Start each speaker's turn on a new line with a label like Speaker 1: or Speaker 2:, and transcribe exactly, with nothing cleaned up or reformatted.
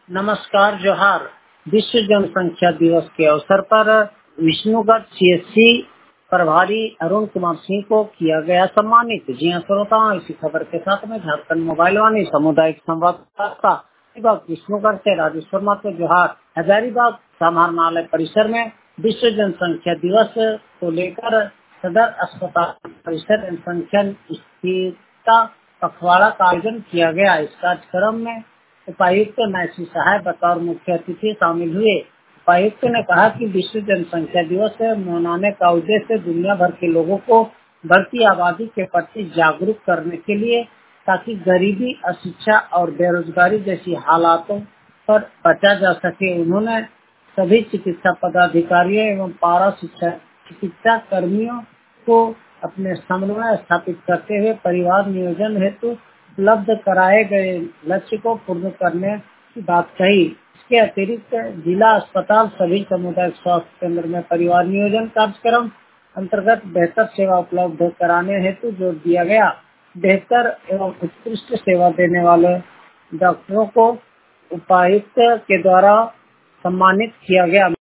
Speaker 1: नमस्कार, जोहार। विश्व जनसंख्या दिवस के अवसर पर विष्णुगढ़ सीएससी प्रभारी अरुण कुमार सिंह को किया गया सम्मानित। जी हाँ श्रोताओं, इसी खबर के साथ में झारखंड मोबाइल वाणी सामुदायिक संवाददाता विष्णुगढ़ से राजेश्वर माथुर जोहार। हजारीबाग समाहरणालय परिसर में विश्व जनसंख्या दिवस को लेकर सदर अस्पताल परिसर जनसंख्या स्थिरता पखवाड़ा का आयोजन किया गया। इस कार्यक्रम में उपायुक्त नैसी सहाय बतौर मुख्य अतिथि शामिल हुए। उपायुक्त ने कहा कि विश्व जनसंख्या दिवस मनाने का उद्देश्य दुनिया भर के लोगों को बढ़ती आबादी के प्रति जागरूक करने के लिए, ताकि गरीबी, अशिक्षा और बेरोजगारी जैसी हालातों पर बचा जा सके। उन्होंने सभी चिकित्सा पदाधिकारियों एवं पारा शिक्षा चिकित्सा कर्मियों को अपने समन्वय स्थापित करते हुए परिवार नियोजन हेतु उपलब्ध कराए गए लक्ष्य को पूर्ण करने की बात कही। इसके अतिरिक्त जिला अस्पताल सभी सामुदायिक स्वास्थ्य केंद्र में परिवार नियोजन कार्यक्रम अंतर्गत बेहतर सेवा उपलब्ध कराने हेतु जोर दिया गया। बेहतर एवं उत्कृष्ट सेवा देने वाले डॉक्टरों को उपायुक्त के द्वारा सम्मानित किया गया।